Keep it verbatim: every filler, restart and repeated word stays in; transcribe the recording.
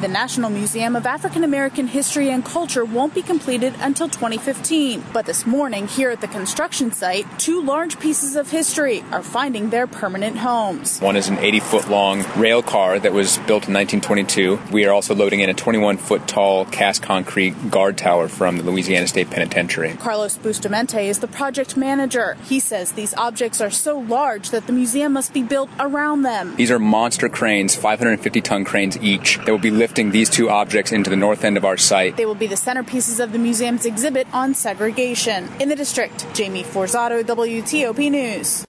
The National Museum of African American History and Culture won't be completed until twenty fifteen. But this morning, here at the construction site, two large pieces of history are finding their permanent homes. One is an eighty-foot-long rail car that was built in nineteen twenty-two. We are also loading in a twenty-one-foot-tall cast concrete guard tower from the Louisiana State Penitentiary. Carlos Bustamante is the project manager. He says these objects are so large that the museum must be built around them. These are monster cranes, five hundred fifty ton cranes each, that will be lifting these two objects into the north end of our site. They will be the centerpieces of the museum's exhibit on segregation. In the district, Jamie Forzato, W T O P News.